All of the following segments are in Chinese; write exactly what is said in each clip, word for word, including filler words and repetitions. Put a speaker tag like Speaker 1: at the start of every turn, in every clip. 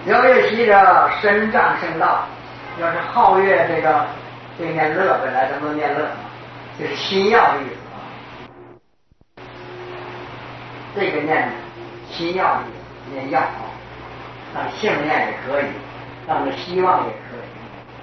Speaker 1: 有月习者身障圣道，要是皓月这个这个念乐，本来咱们念乐嘛，就是心药的意思啊。这个念心药的意思，念药啊，当幸念也可以，当个希望也可以。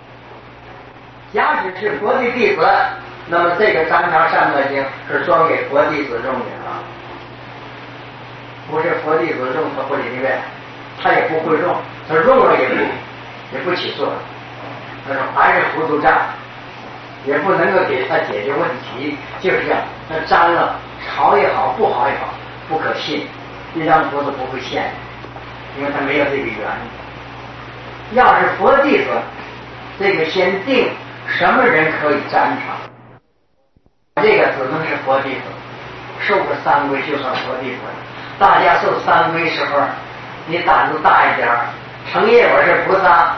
Speaker 1: 假使是佛的弟子，那么这个三常善恶经是专给佛弟子用的啊，不是佛弟子用他不领略，他也不会用，他用了也不也不起作用，他说还是糊涂账，也不能够给他解决问题，就是这样。他沾了好也好，不好也好，不可信，地藏菩萨不会现，因为他没有这个缘。要是佛弟子，这个先定什么人可以沾场，这个只能是佛弟子，受个三规就算佛弟子。大家受三规时候，你胆子大一点，成业我是菩萨。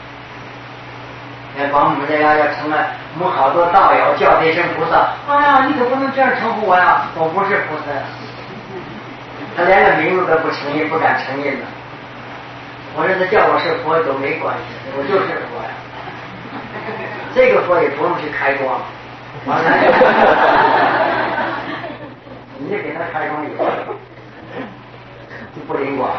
Speaker 1: 哎，把我们这个要成了，我们好多道友叫这声菩萨，哎呀，你可不能这样称呼我呀，我不是菩萨。他连个名字都不承认，不敢承认了。我说他叫我是佛都没关系，我就是佛呀。这个佛也不用去开光，完了，你就给他开光以后，就不灵光。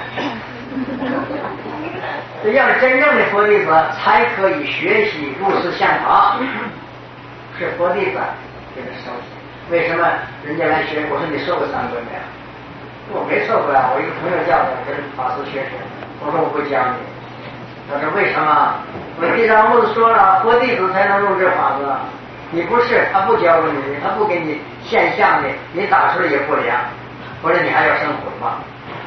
Speaker 1: 这要是真正的佛弟子，才可以学习入世相法。是佛弟子给他收起。为什么人家来学？我说你受过三规没有？我没受过啊，我一个朋友叫我跟法师学学。我说我会教你。他说为什么？我地藏菩萨说了，佛弟子才能入这法子。你不是，他不教给你，他不给你现象的，你打出来也不良。或者你还要生悔吗？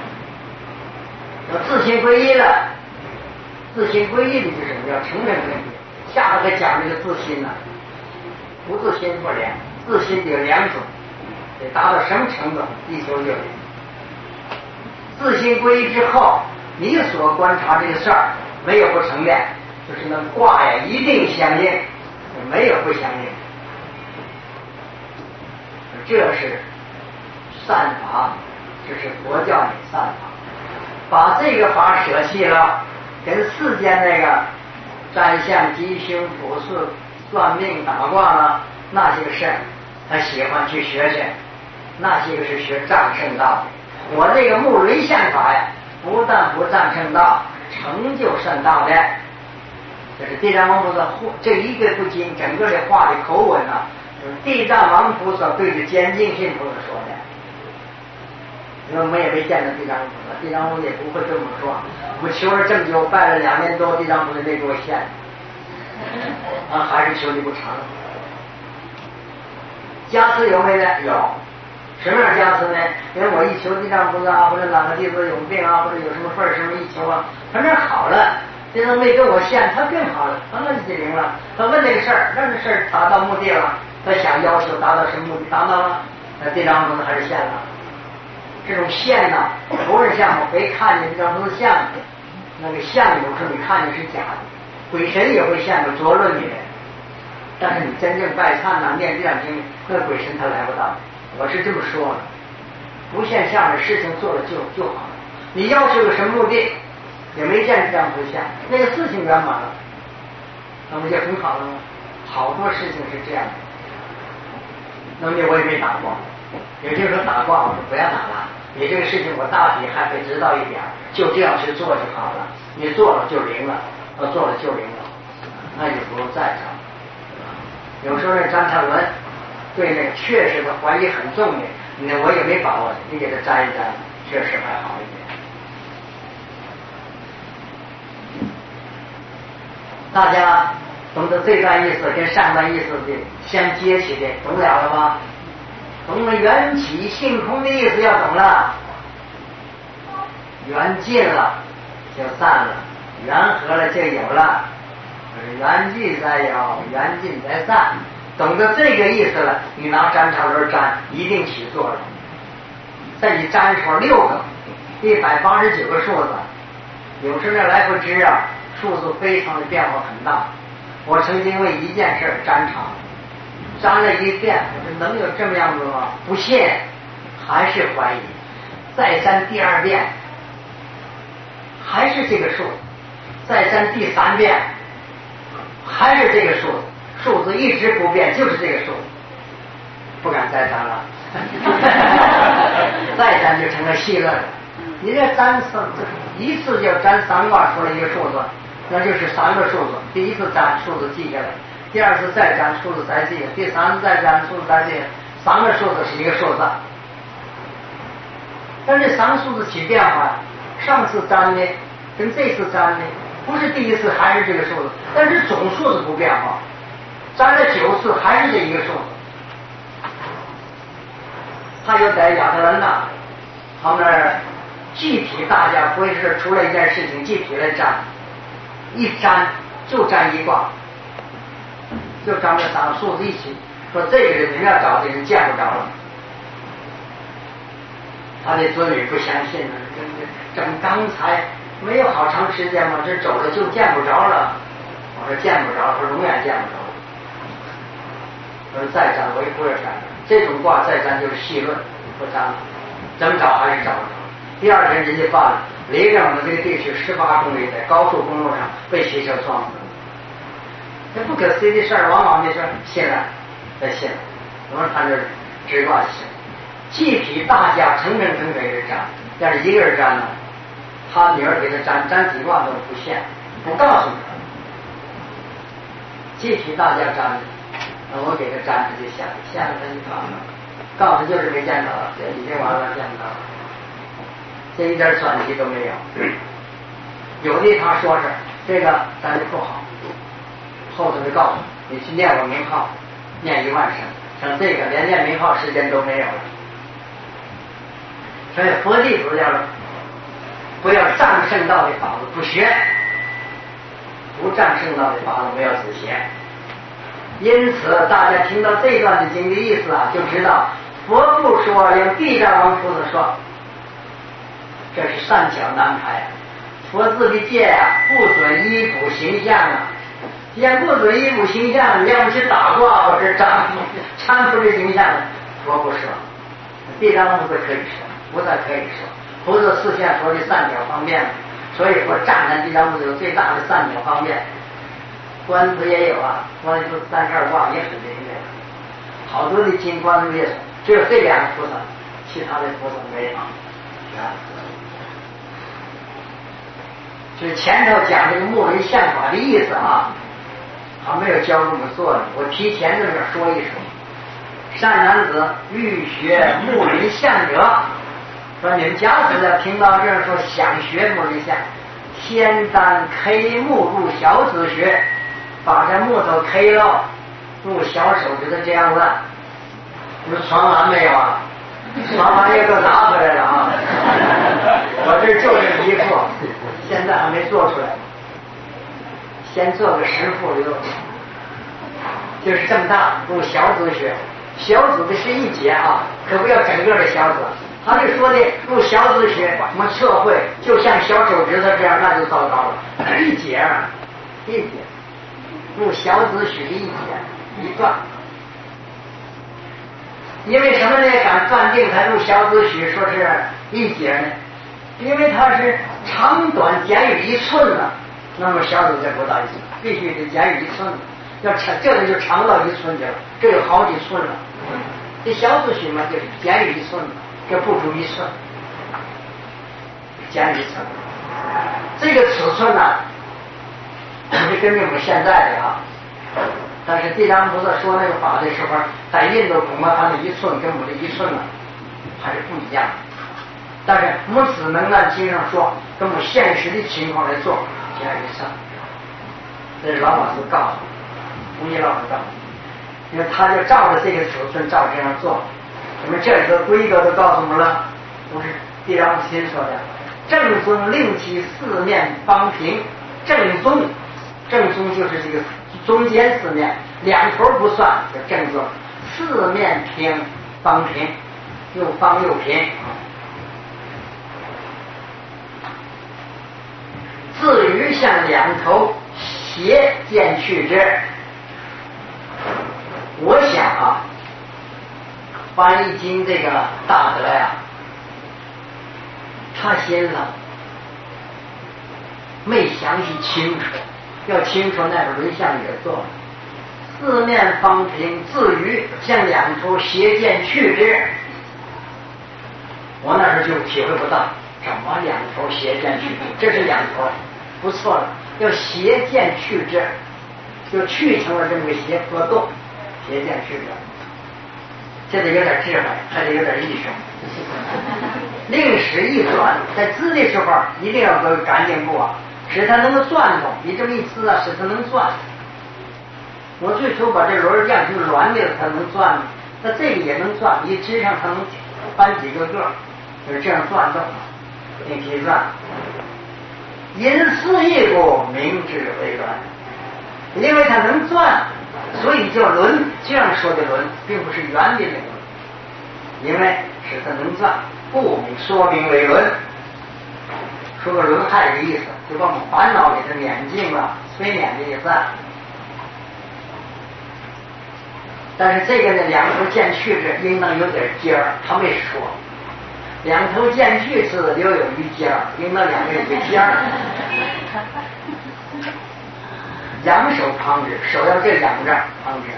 Speaker 1: 要自信皈依了，自信皈依的就是要承认问题。下头再讲这个自信呢，不自信不良，自信有两种，得达到什么程度？地球就自信皈依之后，你所观察这个事儿没有不承认，就是那卦呀一定相应，没有不相应。这是善法，这是佛教的善法。把这个法舍弃了，跟世间那个占相、吉凶、卜筮、算命、打卦了那些个事儿，他喜欢去学学，那些个是学藏圣道的。我这个木轮相法呀，不但不藏圣道，成就圣道的。这是地藏王菩萨这一个部经整个的话的口吻啊，就是地藏王菩萨对着坚净信菩萨说的。因为我们也没见到地藏菩萨，地藏菩萨也不会这么说。我们求了这么久，拜了两年多，地藏菩萨没给我现，啊，还是求你不成。加持有没有呢？有。什么样加持呢？因为我一求地藏菩萨，或者哪个弟子有病啊，或者有什么事儿，什么一求啊，他那好了，地藏没给我现，他更好了，他那就灵了。他问这个事儿，那个事儿达到目的了，他想要求达到什么目的，达到了，那地藏菩萨还是现了。这种现呢，头人像我没看见地藏菩萨像，那个像有时候你看见是假的，鬼神也会现着捉弄你的。但是你真正拜忏呐、念地藏经，那鬼神他来不到。我是这么说的，不现象的事情做了就就好了。你要求有什么目的，也没见地藏菩萨像，那个事情圆满了，那么就很好了吗？好多事情是这样的。那么我也没打卦，有些人说打卦，我说不要打了。你这个事情我大体还会知道一点，就这样去做就好了。你做了就灵了，要做了就灵了，那就不用再找。有时候那张灿文对那个确实的怀疑很重的，那我也没把握，你给他沾一沾，确实还好一点。大家懂得这段意思跟上段意思的相接起的，懂了了吗？懂了缘起性空的意思要懂了，缘尽了就散了，缘合了就有了，缘聚再有，缘尽再散。懂得这个意思了，你拿粘条轮粘，一定起作用。在你粘出六个一百八十九个数字，有时候来回知啊，数字非常的变化很大。我曾经为一件事粘场。粘了一遍，我说能有这么样子吗？不信，还是怀疑。再粘第二遍，还是这个数， 再粘第三遍，还是这个数字，数字一直不变，就是这个数字，不敢再粘了。再粘就成了细论了。你这粘三一次就粘三卦出来一个数字，那就是三个数字。第一次粘数字记下来，第二次再粘数字再记，第三次再粘数字再记，三个数字是一个数字。但是三个数字起变化，上次粘的跟这次粘的不是第一次还是这个数字，但是总数字不变化，粘了九次还是这一个数字。他就在亚特兰大，他们那儿具体大家不会是出了一件事情具体来粘，一粘就粘一卦，就粘了三个数字一起，说这个人你们要找这人见不着了。他的子女不相信了，整刚才没有好长时间嘛，这走了就见不着了。我说见不着，他说永远见不着。我说再粘我也不会粘，这种卦再粘就是细论，不粘了，怎么找还是找不着。第二天人家办了，离着我们这个地区十八公里，在高速公路上被汽车撞死了。这不可思议的事儿，往往就说信了，再信了。我说他这直卦信，具体大家成成成给人粘，但是一个人粘呢，他女儿给他粘粘几卦都不现，不告诉他。具体大家粘的，我给他粘他就下来，下来他就告诉他，告诉他就是没见到，这已经完了，见不到了。这一点转机都没有。有的他说是这个咱就不好，后头就告诉你，你去念我名号，念一万声，像这个连念名号时间都没有了。所以佛弟子要不要战胜道的法子不学，不战胜道的法子没有子学。因此大家听到这段的经的意思啊，就知道佛不说，连地藏王菩萨说，这是善巧难排。佛自己戒啊，不准衣服形象啊，既然不准衣服形象，你要不去打卦或者长参出这形象，佛不说。地藏王菩萨可以说，菩萨可以说，菩萨示现说的善巧方便，所以说站在地藏菩萨有最大的善巧方便。观子也有啊，观子三十二卦也很灵验，好多的经观子也有，只有这两个菩萨，其他的菩萨没有啊。就是前头讲这个木人相法的意思啊，还没有教这么做呢，我提前这么说一说。善男子欲学木人相者，说你们家子要听到这样说想学木人相，先当 K 木入小指穴，把这木头 K 了，用小手指头这样子。你们传完没有啊？传完也给我拿回来了啊！我这就这一副，现在还没做出来，先做个十副就就是这么大，用小指穴，小指的是一节啊，可不要整个的小指。他就说的用小指穴，我们测绘就像小手指头这样，那就糟糕了，一节啊，一节，用小指穴的一节一段。因为什么呢？敢断定他用小指穴说是一节呢？因为它是长短减于一寸了，那么小指就不到一寸，必须得减于一寸了。要长，这个就长到一寸去了，这有好几寸了。这小指穴嘛，就是减于一寸了，这不足一寸，减于一寸。这个尺寸呢、啊，是根据我们现在的啊。但是地藏菩萨说那个法的时候，在印度恐怕他的一寸跟我们的一寸呢还是不一样的。但是我们只能按经上说，跟我们现实的情况来做，减一寸。这是老法师告诉我，无疑老师告诉我，因为他就照着这个尺寸照这样做。我们这里的规格都告诉我们了，不是地藏菩萨说的。正宗令其四面方平，正宗，正宗就是这个中间四面，两头不算就正宗，四面平方平，又方又平。自于向两头斜渐去之。我想啊，翻译经这个大德呀，他心了， 没详细清楚，要清楚那个轮相也做。四面方平，自于向两头斜剑去之。我那时候就体会不到什么两头斜剑去之，这是两头，不错了，要斜剑去之，就去成了这么个斜坡洞，斜剑去之。这得有点智慧，还得有点艺术。令使一转，在滋的时候一定要搁干净布啊，使它能够转动。你这么一滋啊，使它能转。我最初把这轮变成软的，它能转，那这个也能转，一支上它能翻几个个，就是这样转动，令其转。因思一故，名之为轮。因为它能转，所以叫轮。这样说的轮，并不是圆的那个轮，因为使它能转，故名说明为轮。说个轮害的意思，就把我们烦恼给它撵尽了，催撵的意思。但是这个呢，两头剑去之，应当有点尖儿，他没说。两头剑去之留有一尖儿，应当两个有个尖儿。仰手旁之，手要这仰着旁之。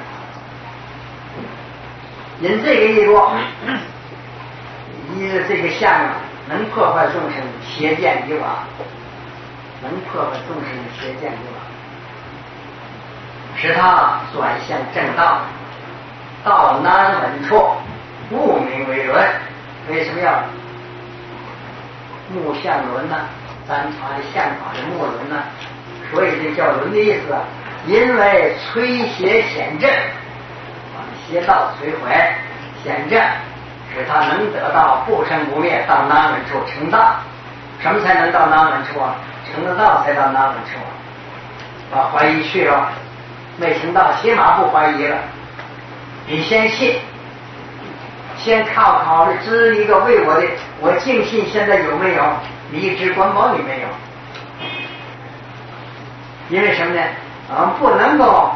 Speaker 1: 因这个一说，一这个相啊，能破坏众生邪见以往，能破坏众生的邪见以往，使他转向正道。道难稳处，故名为轮。为什么要木相轮呢？咱传的相法的木轮呢？所以这叫轮的意思，因为摧邪显正，把邪道摧毁，显正，使他能得到不生不灭，到难稳处成道。什么才能到难稳处啊？成了道才到难稳处啊！把怀疑去了，没成道，起码不怀疑了。你先信，先靠考虑知一个为我的，我净信现在有没有？你一直管保你没有？因为什么呢？啊，不能够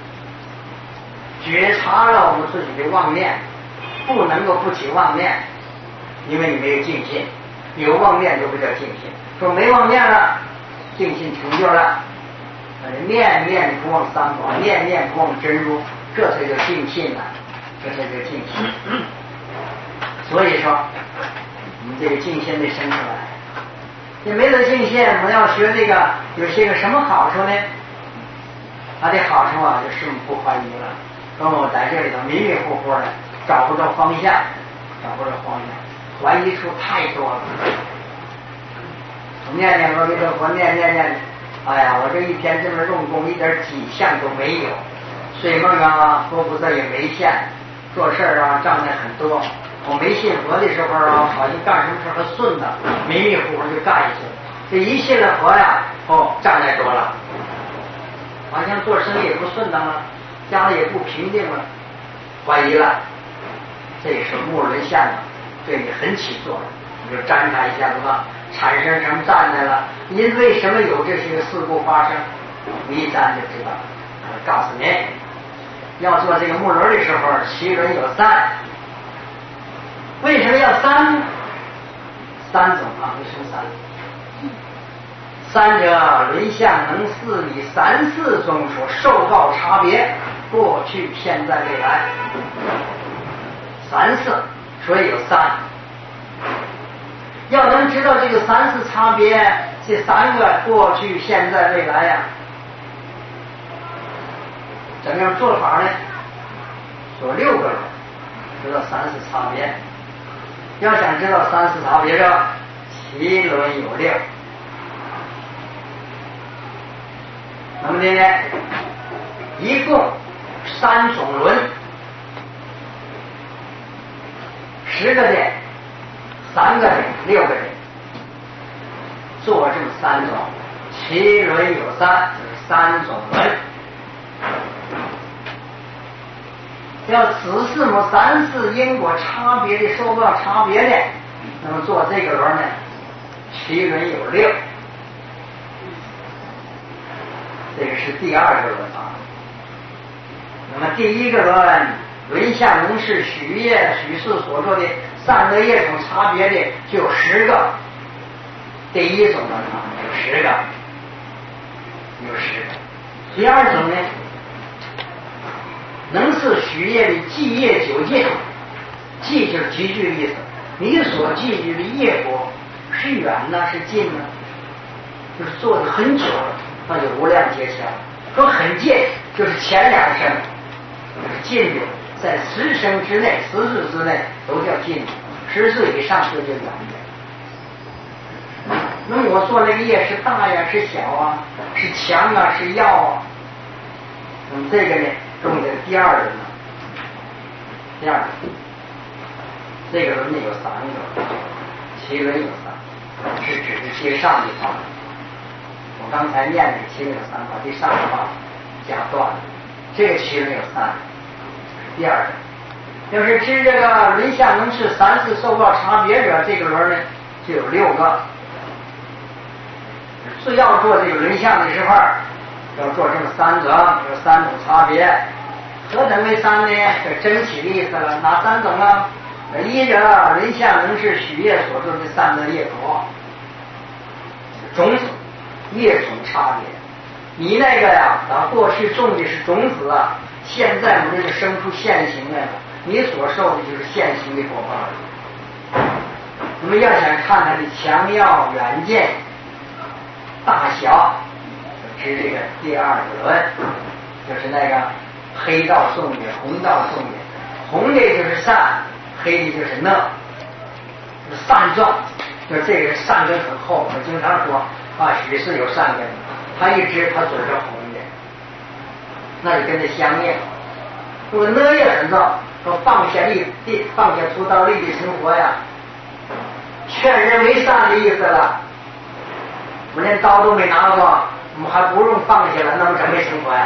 Speaker 1: 觉察了我们自己的妄念，不能够不起妄念，因为你没有净信，有妄念就不叫净信。说没妄念了，净信成就了。念念不忘三宝，念念不忘真如。这才叫净信啊，这才叫净信。所以说，我们这个净信得生出来。你没得净信，我们要学这个，有些个什么好处呢？它的好处啊，就是不怀疑了。跟我在这里头迷迷糊糊的，找不着方向，找不着方向，怀疑处太多了。我念念阿弥陀佛，念念念，哎呀，我这一天这么用功，一点迹象都没有。睡梦啊，佛菩萨也没现，做事啊障碍很多。我没信佛的时候啊，好像干什么事都顺的，迷迷糊糊就干下去。这一信了佛呀，哦，障碍多了，好像做生意也不顺当了，家里也不平静了，怀疑了。这是木轮相对你很起作用，你就沾它一下子吧，产生什么障碍了？因为什么有这些事故发生？你一沾就知道。我告诉你。要做这个木轮的时候，其轮有三。为什么要三呢？三种啊，为什么三？三者轮相能事理三世中所受报差别，过去、现在、未来，三世，所以有三。要能知道这个三世差别，这三个过去、现在、未来呀、啊。怎么样做法呢？做六个轮，知道三世差别。要想知道三世差别的，其轮有六。那么呢，一共三种轮，十个人，三个人，六个人，做这么三种，其轮有三，就是三种轮。要此四母三世因果差别的受报差别的，那么做这个轮呢，其轮有六。这个是第二个轮啊。那么第一个轮，轮相能是许业许事所做的善恶业种差别的就有十个。第一种轮啊，有十个。 第二种呢，能是许业的积业久见，积就是积聚的意思。你所积聚的业果是远呢是近呢？就是做的很久了，那就无量劫前；说很近，就是前两生，就是近的，在十生之内、十世之内都叫近的，十岁以上就叫远的。那么我做那个业是大呀，是小啊，是强啊，是药啊？那么这个呢，中的第二轮呢，第二轮，这个轮呢有三个，脐轮有三，是指的接上一方。我刚才念的脐轮有三块，第上一块夹断了，这个脐轮有三，第二个。要是知这个轮相能是三次受报差别者，这个轮呢就有六个。是要做这个轮相的时候，要做这么三种，有三种差别。何等为三呢？这真起的意思了。哪三种呢？一者轮相能是许业所做的三个业果，种子业种差别。你那个呀，咱过去种的是种子啊，现在我们就生出现行来了。你所受的就是现行的果报了。我们要想看它的强要远见大小，知这个第二个轮，就是那个黑道送业，红道送业。红的就是善，黑的就是恶，就是善状，就是这个善根很厚。我经常说啊，许是有善根，他一知他准是红的，那就跟他相应。如果恶业很重，说放下利地，放下屠刀立地成佛呀，劝人为善的意思了。我们连刀都没拿过，我们还不用放下了，那么怎么没成佛呀？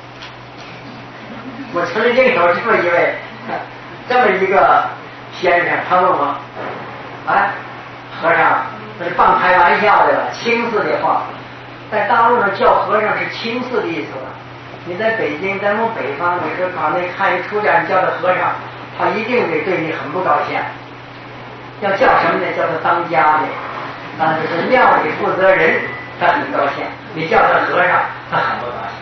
Speaker 1: 我曾经有这么一位，这么一个先生，他问我，哎，和尚，这是放开玩笑的了，轻视的话，在大陆上叫和尚是轻视的意思了。你在北京，在我们北方，你说搞那看一出家人叫他和尚，他一定得对你很不高兴。要叫什么呢？叫他当家的。但是是庙里负责人，他很高兴；你叫他和尚，他很不高兴。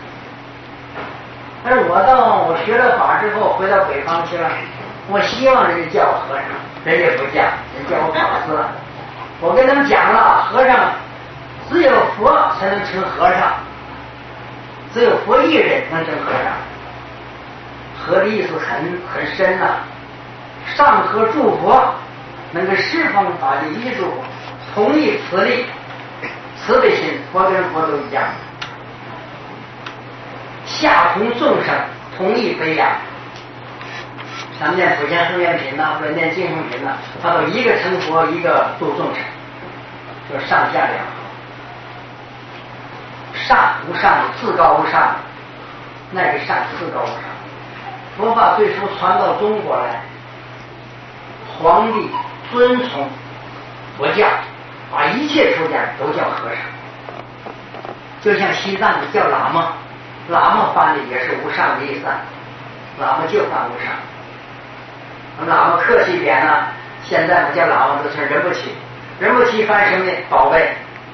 Speaker 1: 但是我到我学了法之后，回到北方去了，我希望人家叫我和尚，人家不叫，人叫我法师。我跟他们讲了，和尚只有佛才能成和尚，只有佛一人能成和尚。和的意思很很深呐、啊，上合诸佛，能够释放法的依助。同意慈力，慈悲心，佛跟佛都一样。下同众生，同意悲仰。咱们念普贤行愿品呐，或者念净空品呐，他都一个成佛，一个度众生，就上下两行。善无上，至高无上，那个善至高无上。佛法最初传到中国来，皇帝尊崇佛教，把一切出家都叫和尚。就像西藏的叫喇嘛，喇嘛翻的也是无上的意思，喇嘛就翻无上。喇嘛客气一点呢，现在我叫喇嘛都成人不起，人不起翻什么呢？宝贝。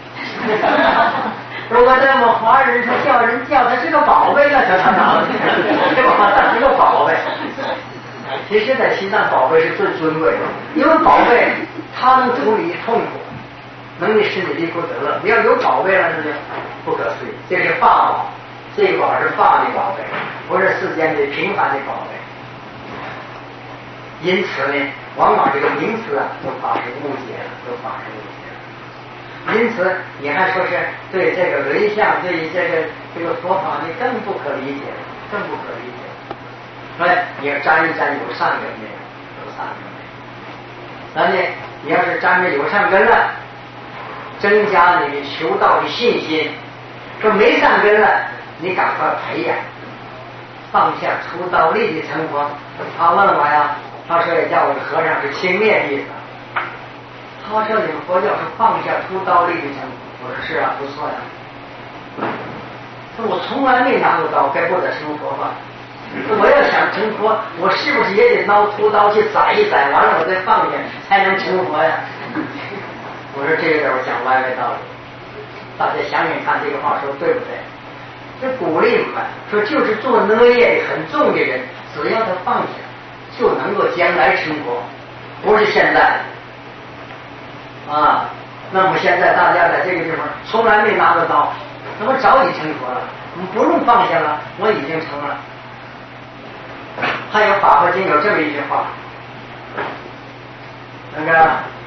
Speaker 1: 如果在我们华人，他叫人叫他是个宝贝了，叫他哪里？对吧？他是个宝贝。其实，在西藏，宝贝是最尊贵的，因为宝贝他能处理痛苦，能力使你离苦得乐。你要有宝贝了，那就不可思议。这是法宝，这个宝是法的宝贝，不是世间的平凡的宝贝。因此呢，往往这个名词啊，都发生误解了，都发生误解了。因此，你还说是对这个轮相，对这个这个佛法，你更不可理解，更不可理解。所以你要沾一沾有善根的，有善根的。咱呢，你要是沾着有善根了，增加你的求道的信心。说没善根了，你赶快培养，放下屠刀立地成佛。他问我呀，他说也叫我和尚是轻蔑的意思。他说你们佛教是放下屠刀立地成佛。我说是啊，不错呀。说我从来没拿过刀，该不得成佛吧？我要想成佛，我是不是也得拿屠刀去宰一宰，完了我再放下，才能成佛呀？我说这个我讲歪歪道理，大家想想看，这个话说对不对？ 这鼓励我们说，就是做恶业很重的人，只要他放下，就能够将来成佛，不是现在啊。那么现在大家在这个地方从来没拿得到，那么早已成佛了，我们不用放下了，我已经成了。还有《法华经》有这么一句话，那个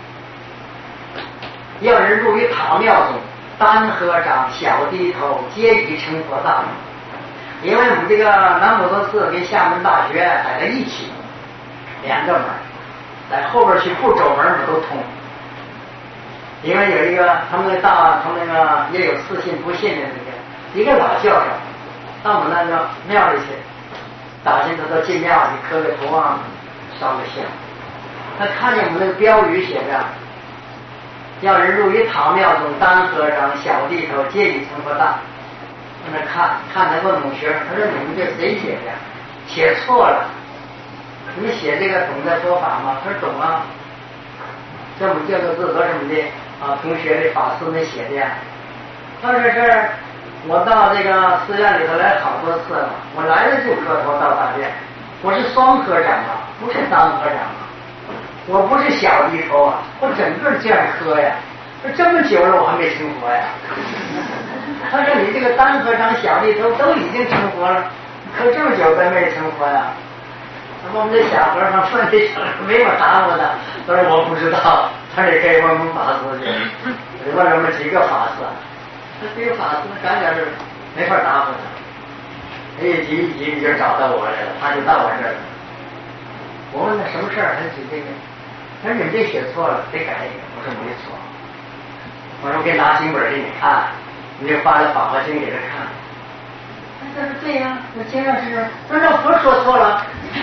Speaker 1: 要人入于塔庙中，单合掌小低头，皆已成佛道。因为我们这个南普陀寺跟厦门大学摆在一起，两个门，在后边去不走门我都通。因为有一个他们那大他们那个也有自信不信的那个一个老教授，到我们那个庙里去，打进他到进庙里磕个头啊，烧个香。他看见我们那个标语写着要人入于塔庙中，单合掌小低头，皆已成佛道。在那看看他问我们学生，他说你们这谁写的？写错了，你们写这个懂得说法吗？他说懂啊，这么叫做字和什么的啊，同学的法师们写的呀。他说这儿我到这个寺院里头来好多次了，我来了就磕头到大殿，我是双合掌啊，不是单合掌啊，我不是小低头啊，我整个这样磕呀，这么久了我还没成佛呀。他说你这个单合掌小低头都已经成佛了，磕这么久还没成佛呀。那么我们这小和尚问这小没有答我的，他说我不知道，他也可以问我们法师去，问我们几个法师，那这个法师赶点是没法答复他，一急一急就找到我来了，他就到我这儿了。我问他什么事儿，他就这个，他说你这写错了，得改一个。我说没错，我说我给拿经本给你看，你就发了《法华经》给他看。他说对呀，我经上是，他说佛说错了，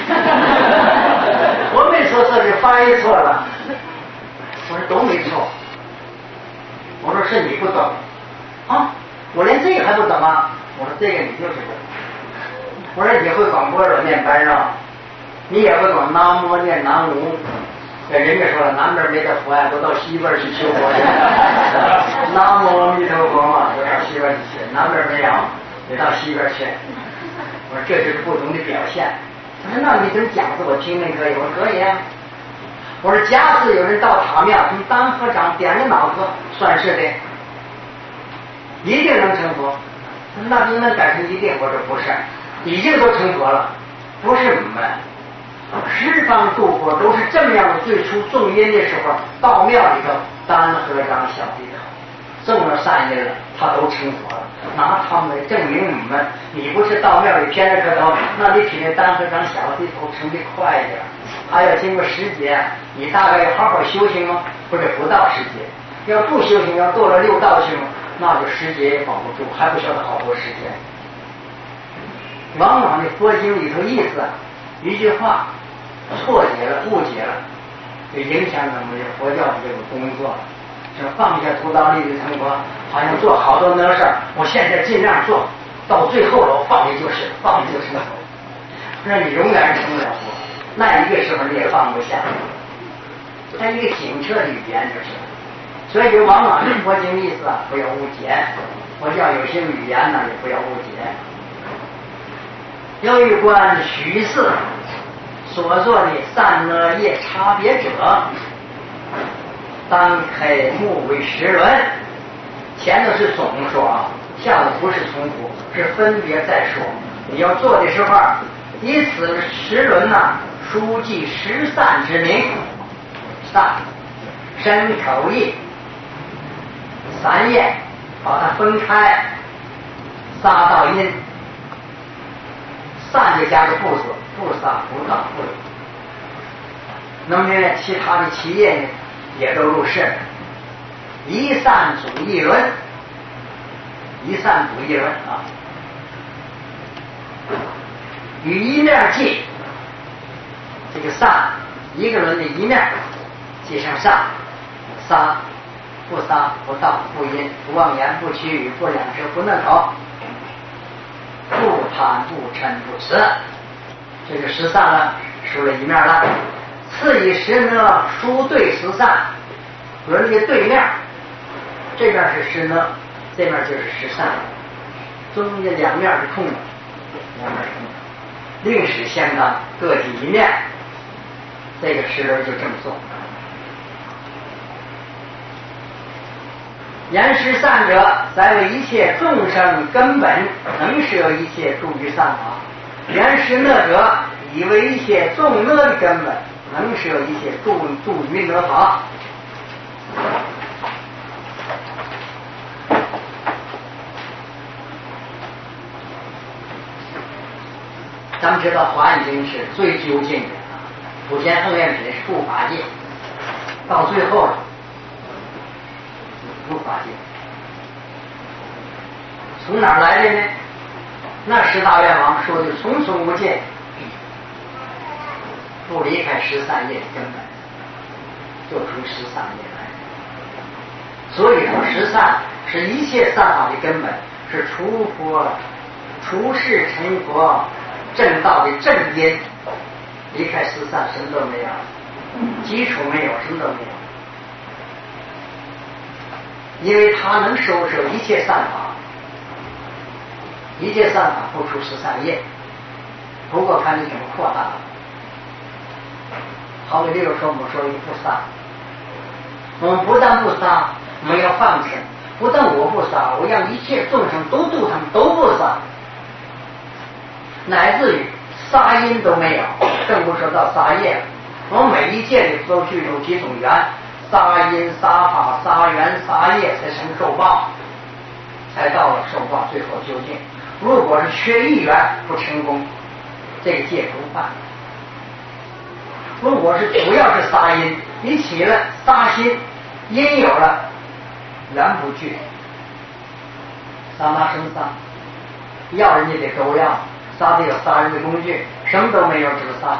Speaker 1: 我没说错，是翻译错了。我说都没错。我说是你不懂啊，我连这个还不懂啊。我说这个你就是不懂。我说你会广般若念般若，你也会广南无念南无。人家说了，南边没得佛呀，都到西边去求佛去。南无阿弥陀佛嘛，都到西边去，南边没有，得到西边去。我说这就是不同的表现。他说那你怎么讲的我听听可以？我说可以啊。我说假使有人到塔庙，从单合掌点着脑子算是的，一定能成佛。那就能改成一定？我说不是，已经都成佛了，不是我们。十方诸佛都是这么样的，最初种因的时候，到庙里头单合掌小低头，种了善因了，他都成佛了。拿他们来证明我们，你不是到庙里偏着磕头，那你比那单合掌小低头成的快一点。还要经过十劫，你大概要好好修行吗？或者不到十劫，要不修行，要堕了六道去吗？那就十劫也保不住，还不晓得好多时间。往往的佛经里头意思，一句话错解了、误解了，就影响我们的佛教的这个工作。是放下屠刀立地成佛，好像做好多那事儿，我现在尽量做，到最后了我放下就是，放下就成佛。那你永远成不了佛，那一个时候你也放不下。它一个警澈的语言就是，所以就往往是佛经意思啊，不要误解。佛教有些语言呢，也不要误解。有一关许氏所做的善恶业差别者，当开目为十轮。前头是总说啊，下头不是重复，是分别在说。你要做的时候，以此十轮呢、啊，书记十善之名。善，身口意三业，把它分开，撒到因。善就加个不字，不撒不到不。那么呢，其他的七业呢，也都入世。一善主一轮，一善主一轮啊。与一面记，这个善一个轮的一面记上善，杀不杀不道不淫不妄言不绮语不两舌不嫩口不贪不嗔不痴，这个十善呢输了一面了。次以十呢输对十善，轮的对面，这边是十呢，这边就是十善。 中间两面是空的，两面是空的，另使相当，各体一面。这个石轮就这么做。言实善者，在为一切众生根本，能摄一切诸于善法；言实乐者，以为一切众乐的根本，能摄一切诸诸于乐法。咱们知道《华严经》是最究竟的，普贤横愿品是入法界，到最后了，入法界。从哪儿来的呢？那十大愿王说的重重无尽，不离开十三业的根本，就从十三业来的。所以说，十善是一切善法的根本，是除佛、除世成佛正道的正因。离开十善，什么都没有，基础没有，什么都没有。因为他能收摄一切善法，一切善法不出十三业，不过看你怎么扩大。好比例如说，我们说一个不杀，我们不但不杀，我们要放生；不但我不杀，我让一切众生都度他们，都不杀，乃至于杀因都没有，更不说到杀业了。我们每一界里都具有几种缘，杀因、杀法、杀缘、杀业，才成受报，才到了受报最后究竟。如果是缺一缘不成功，这个戒不犯。如果是主要是杀因，你起了杀心，因有了，缘不具，杀拿生杀，要人家得都要，杀得有杀人的工具，什么都没有，只是杀。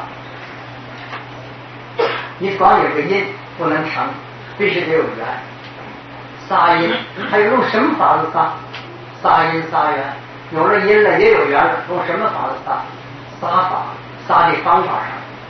Speaker 1: 你光有个因不能成，必须得有缘。杀因还有用什么法子杀？杀因杀缘，有了因了也有缘了，用什么法子杀？杀法，杀的方法上，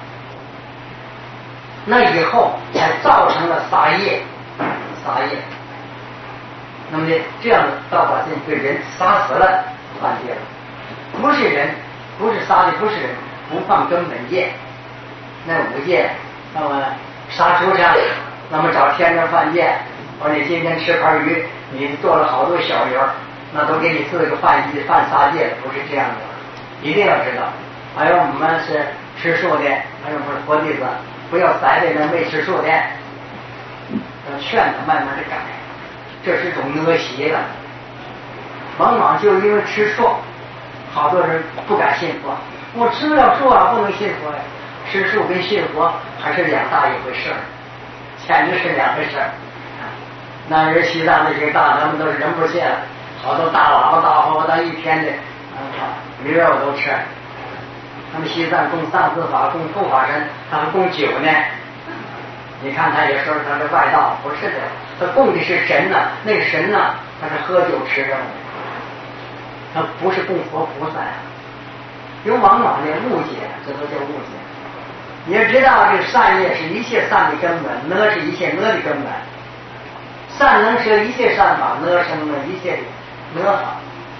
Speaker 1: 那以后才造成了杀业，杀业。那么呢，这样到把这个人杀死了，犯戒了。不是人，不是杀的，不是人，不犯根本戒。那五戒，那么杀畜生，那么找天人犯戒。我说你今天吃盘鱼，你做了好多小鱼儿，那都给你四个犯戒、犯杀戒的，不是这样的。一定要知道。还有我们是吃素的，还有我们佛弟子，不要宰的人没吃素的，要劝他慢慢的改。这是一种恶习了。往往就因为吃素，好多人不敢信佛。我吃了素啊，不能信佛呀。吃素跟信佛还是两大一回事儿，简直是两回事儿。那人西藏那些大他们都是人不信，好多大喇叭大伙当一天的啊鱼肉都吃。他们西藏供上司法、供护法神，他们供酒呢。你看他也说他是外道，不是的，他供的是神呢、啊，那个神呢、啊，他是喝酒吃肉，他不是供佛菩萨呀、啊。有往往的误解，这都叫误解。你要知道，这个善业是一切善的根本，呢是一切呢的根本。善能摄一切善法，呢生了一切的呢法。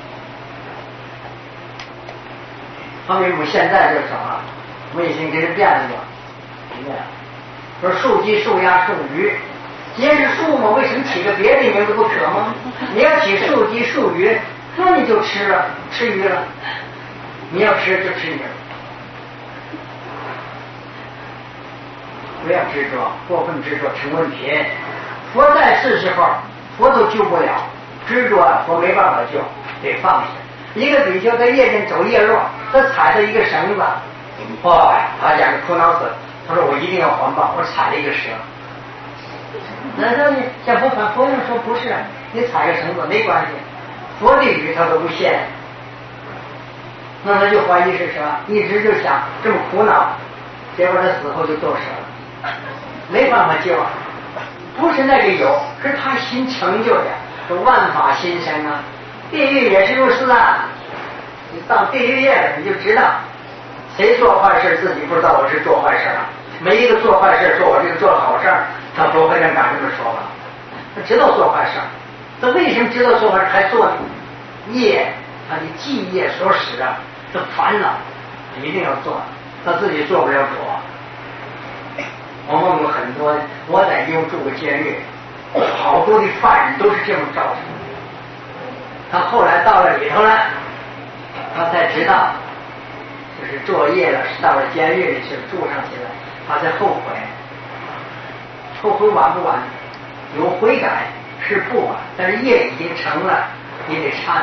Speaker 1: 好比我们现在这什么，我们已经给人变了过，明白？说树鸡、树鸭、树鱼，既然是树嘛，为什么起个别的名字不可吗？你要起树鸡、树鱼，那你就吃了，吃鱼了。你要吃就吃鱼，不要执着，过分执着成问题。佛在世时候，佛都救不了，执着啊，佛没办法救，得放下。一个比丘在夜间走夜路，他踩着一个绳子，哦呀，他讲苦恼死。他说我一定要还报，我踩了一个蛇。难道你像佛法佛说不是啊？你踩个绳子没关系，佛的语他都不信。那他就怀疑是什么？一直就想这么苦恼，结果他死后就堕蛇了，没办法救啊。不是那个有，是他心成就的，是万法心生啊。地狱也是如此啊。你到地狱业了，你就知道。谁做坏事自己不知道我是做坏事啊？没一个做坏事说我这个做好事，他不会敢这么说吧？他知道做坏事，他为什么知道做坏事还做呢？业他的记业所使啊，这烦恼一定要做，他自己做不了主啊。我问过很多，我在幽住个监狱，好多的犯人都是这么造成的。他后来到了里头了，他才知道，就是作业了，是到了监狱里去住上去了，他才后悔。后悔晚不晚？有悔改是不晚，但是业已经成了，你得忏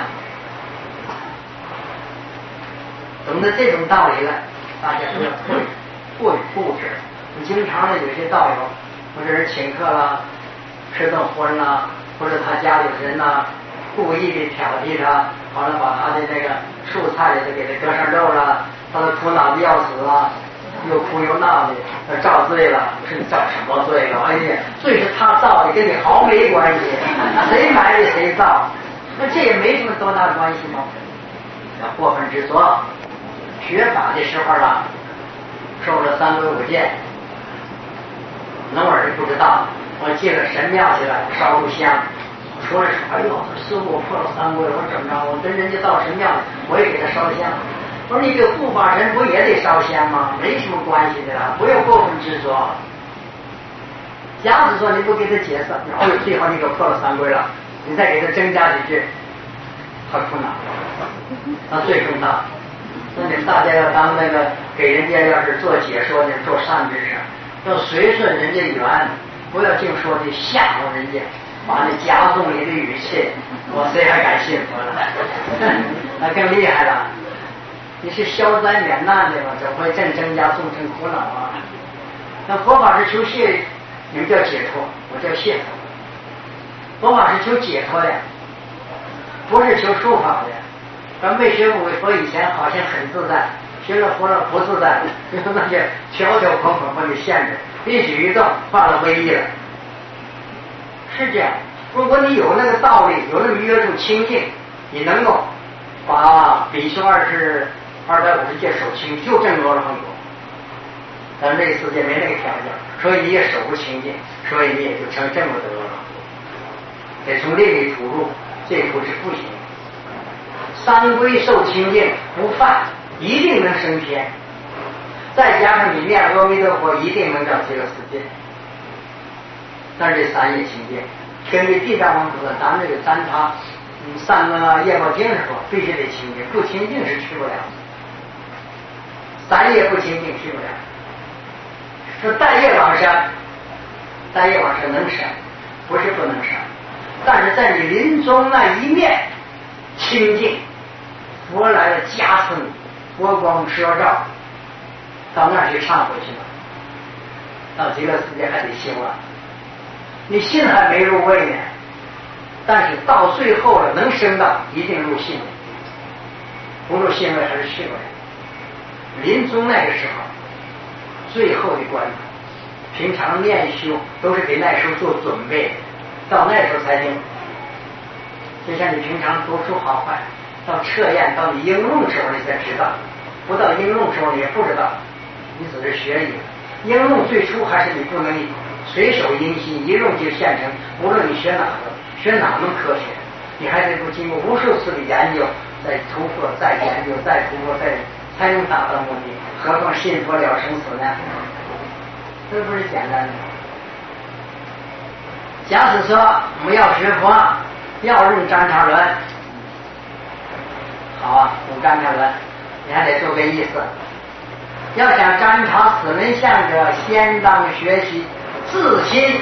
Speaker 1: 悔。懂得这种道理了，大家不要过过于固执。你经常的有些道友，或者是请客啦，吃顿荤啦，或者他家里人呐，故意的挑剔他，好了把他的那个素菜里头给他搁上肉了，他都苦恼的要死啊，又哭又闹的，他造罪了。我说你造什么罪了？哎呀，罪是他造的，跟你毫没关系，谁埋的谁造，那这也没什么多大的关系吗？要过分执着。学法的时候了，受了三规五戒，偶尔不知道，我进了神庙去了，烧炷香，说了说，哎呦，师傅我破了三规，我怎么着？我跟人家到神庙，我也给他烧香。我说你给护法神不也得烧香吗？没什么关系的啦，不要过分执着。假使说你不给他解释，哎呦，最好你给破了三规了，你再给他增加几句，他苦恼，他最重大。那你们大家要当那个给人家要是做解说的做善知识，要随顺人家缘，不要净说的吓唬人家，把你加重你的语气，我谁还敢信佛了？那更厉害了。你是消灾免难的嘛，怎么会正增加众生苦恼啊？那佛法是求解，你们叫解脱，我叫解脱。佛法是求解脱的，不是求术法的。咱没学五佛以前好像很自在，学了佛了不自在，那些条条框框把你限制，一举一动犯了违意了。是这样，如果你有那个道理，有那么约束清净，你能够把比丘二十二百五十戒守清，就证罗了汉果。咱这个世界没那个条件，所以你也守不清净，所以你也就成这么得了。得从另一途入，这一途是不行。三规受清净不犯，一定能升天。再加上你念阿弥陀佛，一定能到极乐世界。但是这三业清净，根据地藏王菩萨，咱们这个三他嗯三个业报经时候必须得清净，不清净是去不了。三业不清净去不了。说带业往生，带业往生能生，不是不能生，但是在你临终那一面清净。佛来了加持你，佛光摄照，到那儿去忏悔去了，到极乐世界还得修啊。你心还没入位呢，但是到最后了能升到一定入信位，不入信位还是去不了。临终那个时候，最后的关头，平常念修都是给那时候做准备，到那时候才用。就像你平常读书好坏。到测验，到你应用时候你才知道，不到应用时候你也不知道，你只是学一个。应用最初还是你不能随手应心，一用就现成。无论你学哪个，学哪门科学，你还得经过无数次的研究，再突破，再研究，再突破，再才能达到目的。何况信佛了生死呢？这不是简单的。假使说我们要学佛，要用占察轮。好啊，用占察轮，你还得做个意思。要想占察此轮相者，先当学习自心，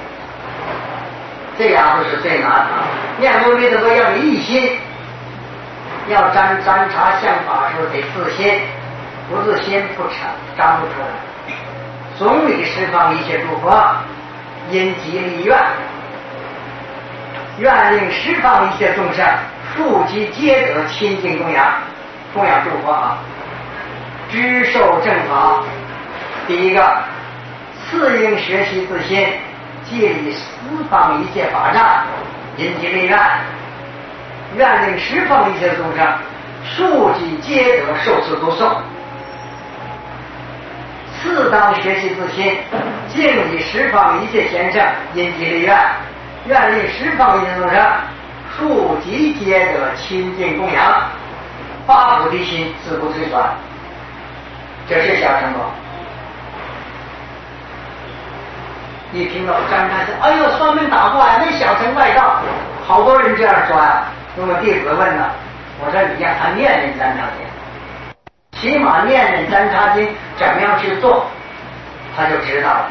Speaker 1: 这样子是最难的。念阿弥陀佛要有一心，要占占察相法时候得自心，不自心不成，占不出来。总理十方一切诸佛，因即立愿，愿令十方一切众生。复及皆得亲近供养，供养诸佛啊，知受正法。第一个，次应学习自心，戒理十方一切法障，因其立愿，愿令十方一切众生，速及皆得受持读诵。次当学习自心，敬以十方一切贤圣，因其立愿，愿令十方一切众生。 庶几皆得清净供养，发菩提心，自不退转。这是小乘吗？一听到张开说：“哎呦，双门打过来，那小乘外道，好多人这样说啊。”那么弟子问了，我说：“你让他念念三叉经，起码念念三叉经怎么样去做，他就知道了。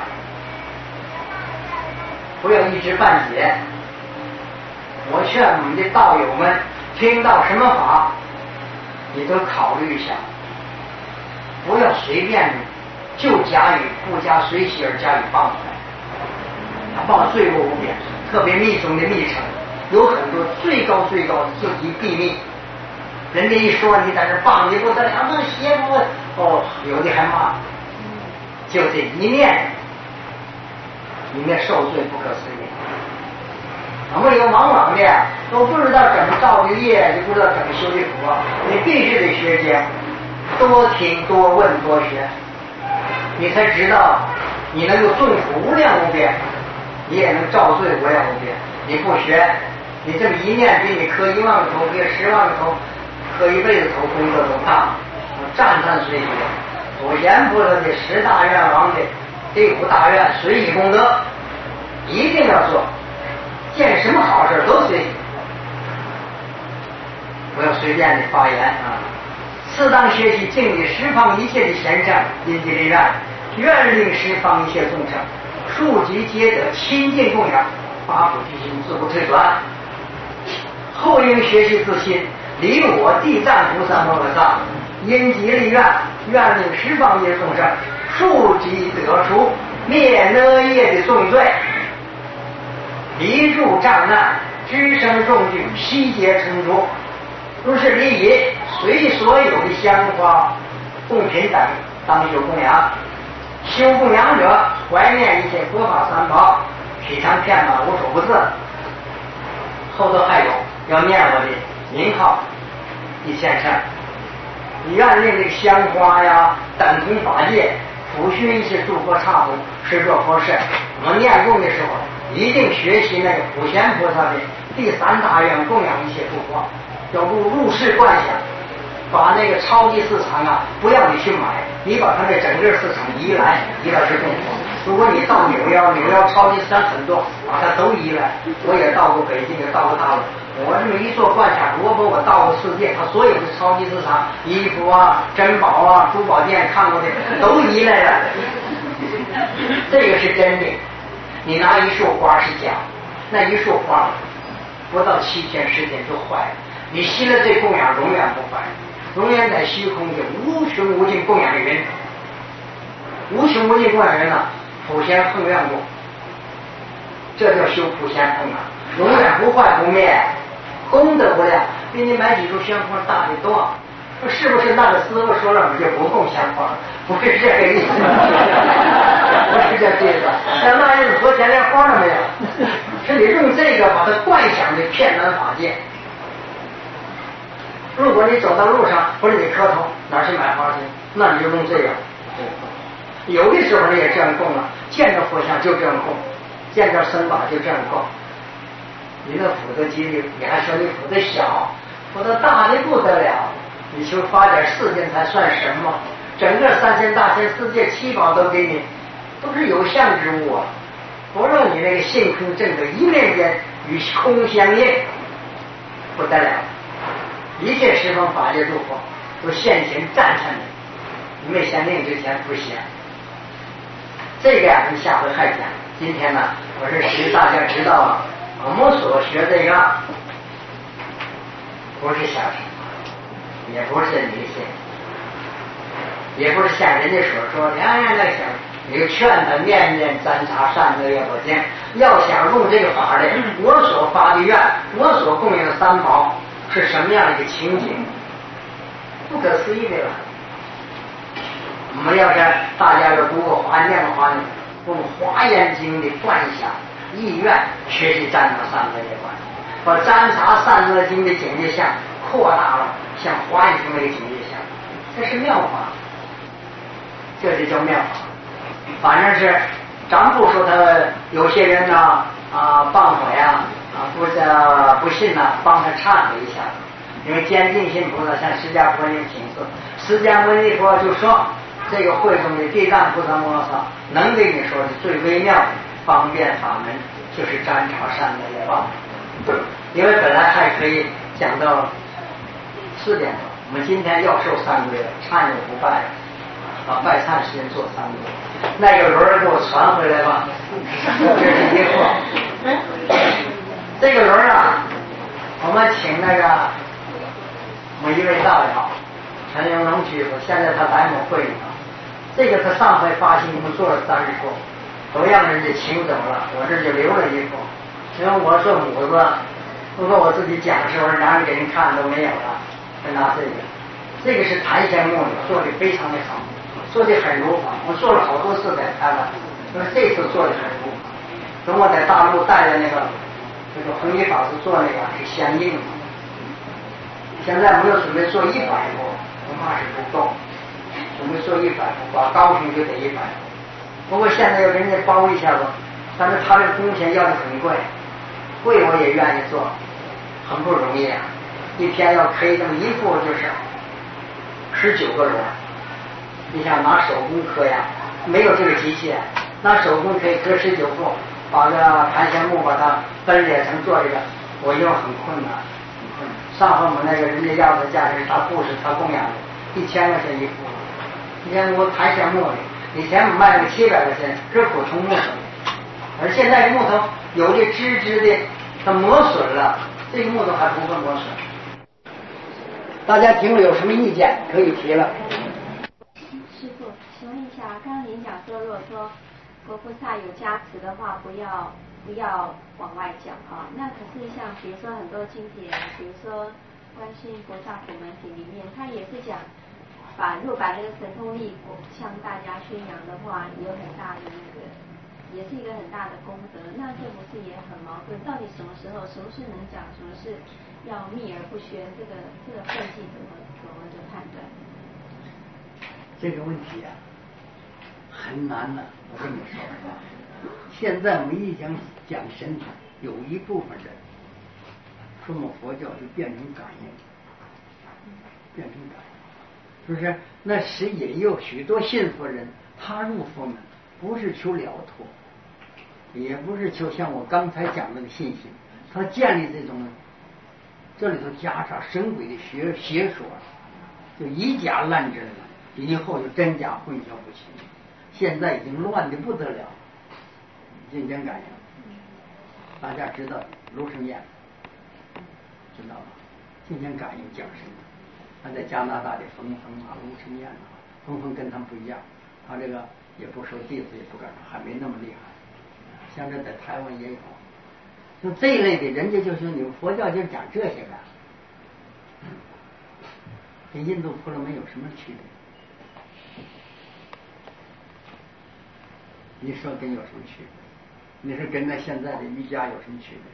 Speaker 1: 不要一知半解。我劝我们的道友们，听到什么法，你都考虑一下，不要随便就加以不加随喜而加以放出来。他报罪过无边，特别密宗的密乘，有很多最高最高的就一秘密，人家一说你在这放你不得了，那邪不哦，有的还骂，就这一念，你那受罪不可思议。我们有往往的都不知道怎么造的业，就不知道怎么修的佛，你必须得学经，多听多问多学，你才知道你能够众苦无量无边，你也能造罪无量无边。你不学，你这么一念比你磕一万个头，比十万个头，磕一辈子头功德都大。赞叹随喜，普贤菩萨的十大愿王的第五大愿随喜功德，一定要做。见什么好事都随喜，不要随便的发言啊！适当学习敬礼十方一切的贤圣，因地利愿，愿令十方一切众生，庶几皆得亲近供养，发菩提心，自不退转。后应学习自心，离我地藏菩萨摩诃萨，因极利愿，愿令十方一切众生，庶几得除灭恶业的重罪。离入障难，知生众聚，悉皆成熟。如是礼仪，随所有的香花、供品等，当修供养。修供养者，怀念一切佛法三宝，体常遍满，无所不自。后头还有要念我的名号一千声，你愿令这个香花呀，等同法界，抚恤一切诸佛刹土，施作佛事。我们念供的时候，一定学习那个普贤菩萨的第三大愿，供养一切诸佛，要入入世观想，把那个超级市场啊，不要你去买，你把它的整个市场移来，移到是中国。如果你到纽约，纽约超级市场很多，把它都移来。我也到过北京，也到过大陆。我这么一做观想，如果我到过世界，他所有的超级市场、衣服啊、珍宝啊、珠宝店看过的都移来了。这个是真的。你拿一束花是假，那一束花不到七天十天就坏了。你吸了这供养永远不坏，永远在虚空中无穷无尽供养的人，无穷无尽供养人呢、啊，普贤恒愿供，这叫修普贤恒啊，永远不坏不灭，功德无量，比你买几束鲜花大得多。是不是那个师傅说了我就不供鲜花？不是这个意思，不是这个意思。但那日子佛前连花都没有，是你用这个把它幻想的骗难法界。如果你走到路上，或者你磕头哪去买花去，那你就用这个。有的时候你也这样供了，见着佛像就这样供，见着僧法就这样供。你那福德基地，你还说你福德小，福德大的不得了。你就发点世间才算什么？整个三千大千世界七宝都给你，都是有相之物啊！不让你那个性空正的一念间与空相应，不得了！一切十方法界诸佛都现前赞叹你，你没显灵之前不显。这个呀，我们下回还讲。今天呢，我是使大家知道啊，我们所学这个不是小乘。也不是迷信，也不是像人家所说的，哎呀，那想你就劝他念念三茶善恶业火经。要想入这个法的，我所发的愿，我所供养的三宝是什么样的一个情景，不可思议的了。我们要是大家要读过华念华呢，用华严经的观想意愿学习占察善恶业观，把占察善恶经的境界相扩大了。像华严经那个境界相，这是妙法，这就叫妙法。反正是咱不说他有些人呢啊谤法呀， 啊，不是不信呢，帮他忏悔一下。因为坚定信菩萨向释迦牟尼请示，释迦牟尼佛就说，这个会中的地藏菩萨摩诃萨能给你说的最微妙的方便法门，就是占朝善的业报。因为本来还可以讲到四点多，我们今天要受三个月，忏又不拜，把拜忏时间做三个月。那个轮儿给我传回来吧，这是一个。这个轮儿啊，我们请那个我们一位大佬陈永龙居士，现在他来我们会里头，这个他上回发心，我们做了三十个，都让人家请走了，我这就留了一个。因为我做母子，如果我自己讲的时候拿着给人看都没有了，就拿这个。这个是檀香木的，做的非常的好，做的很如法。我做了好多次在台湾，因为这次做的很如法。跟我在大陆带的那个那个弘一法师做那个是相应的。现在没有准备做一百个，恐怕是不够。准备做一百个，把高雄就得一百个。不过现在要人家包一下子，但是他这个工钱要的很贵，贵我也愿意做，很不容易啊。一天要刻这么一副就是十九个轮，你想拿手工刻呀，没有这个机械，拿手工可以刻十九副，把这檀香木把它分裂成做这个，我用很困难。上回我们那个人家要的价是他布是他供养的，一千块钱一副。你看我檀香木的，以前我卖了七百块钱，是普通木头，而现在木头有的枝枝的它磨损了，这个木头还不会磨损。大家听了有什么意见可以提了。
Speaker 2: 师父，请问一下，刚刚您讲说，如果说佛菩萨有加持的话，不要不要往外讲啊。那可是像比如说很多经典，比如说观世音菩萨普门品里面，它也是讲把如果把这个神通力向大家宣扬的话，也有很大的那个，也是一个很大的功德。那这不是也很矛盾？到底什么时候，什么是能讲，什么是要秘而不宣？这个这个分析怎么怎么就判断？
Speaker 3: 这个问题啊，很难的。我跟你说，现在我们一讲讲神通，有一部分人说我们佛教就变成感应，变成感应，是不是？那时也有许多信佛人，他入佛门不是求了脱，也不是求像我刚才讲的那个信心，他建立这种，这里头加上神鬼的学学说，就以假乱真了，以后就真假混淆不清，现在已经乱得不得了。进讲感应，大家知道卢胜彦知道吗？进讲感应讲神，他在加拿大的峰峰啊，卢胜彦啊，峰峰跟他们不一样，他这个也不收弟子，也不干啥，还没那么厉害。像这在台湾也有，就这一类的人家就说你们佛教就讲这些个，跟印度婆罗门有什么区别？你说跟有什么区别？你说跟那现在的瑜伽有什么区别？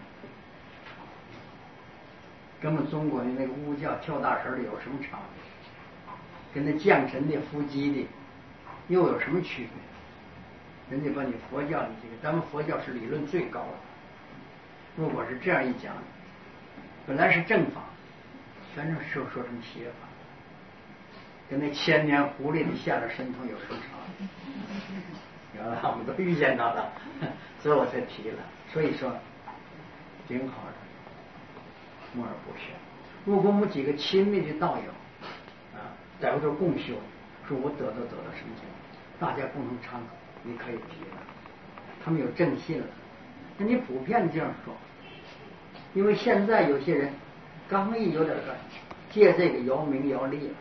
Speaker 3: 跟我们中国的那个巫教跳大神的有什么差别？跟那降神的伏击的又有什么区别？人家把你佛教的这个，咱们佛教是理论最高的。如果是这样一讲，本来是正法，全是说说成邪法，跟那千年狐狸的下了神通有什么差别？原来我们都遇见到了，所以我才提了。所以说，挺好的，默而不宣。如果我们几个亲密的道友啊，在这共修，说我得到得到什么经，大家共同参考，你可以提了。他们有正信了，那你普遍这样说，因为现在有些人刚一有点个借这个摇名摇利了，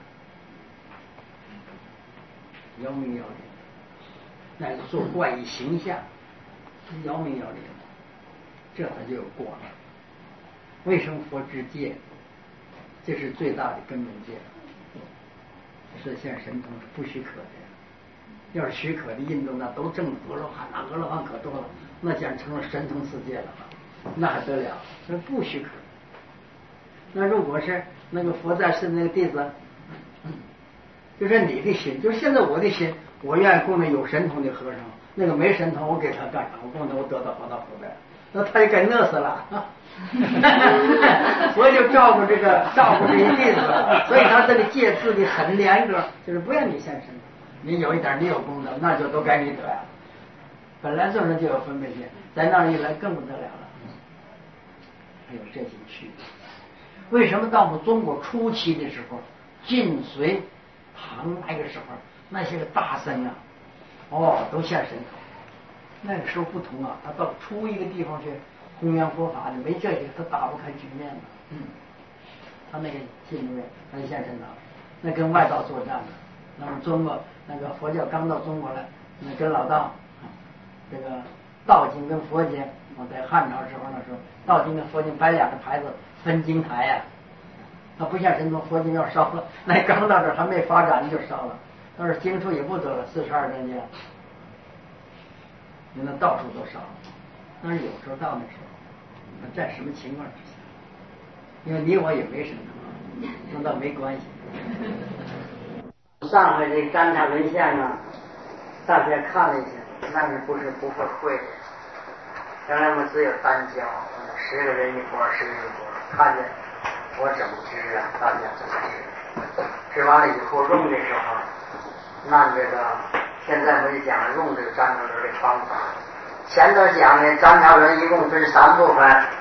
Speaker 3: 摇名摇利。乃至做怪异形象，摇名摇利，这他就有过了。为什么佛之戒？这是最大的根本戒，实现神通是不许可的。要是许可的，印度那都证阿罗汉，那阿罗汉可多了，那简成了神通世界了，那还得了？那不许可。那如果是那个佛在世那个弟子，就是你的心，就是现在我的心。我愿意供那有神通的和尚，那个没神通我给他干啥？我供他我得到好大福报， 那他就该饿死了。我就照顾这个照顾这一辈子，所以他这个戒自己很严格，就是不让你现身。你有一点你有功德，那就都该你得呀。本来众人就有分别心，在那儿一来更不得了了。还有这些区别。为什么到我们中国初期的时候，晋隋唐那个时候，那些个大僧啊，哦，都现神通。那个时候不同啊，他到出一个地方去弘扬佛法，你没这些，他打不开局面的。嗯，他那个进入他现神通，那跟外道作战的。那么中国那个佛教刚到中国来，那跟老道，这个道经跟佛经，我在汉朝时候那时候，道经跟佛经摆两个牌子分经台呀、啊，那不像神通，佛经要烧了，那刚到这还没发展就烧了，但是经书也不得了，四十二章经。那到处都烧，但是有时候到那时候，那在什么情况之下？因为你我也没什么，那倒没关系。上海这张家文献啊，大家看了一下，那是不是不会会的？原来我们只有单教，十个人一波，十个人一波，看见我怎么织啊？大家怎么织？织完了以后用的时候，那这个。现在我就讲用这个张条轮的方法。前头讲呢，张条轮一共分三部分，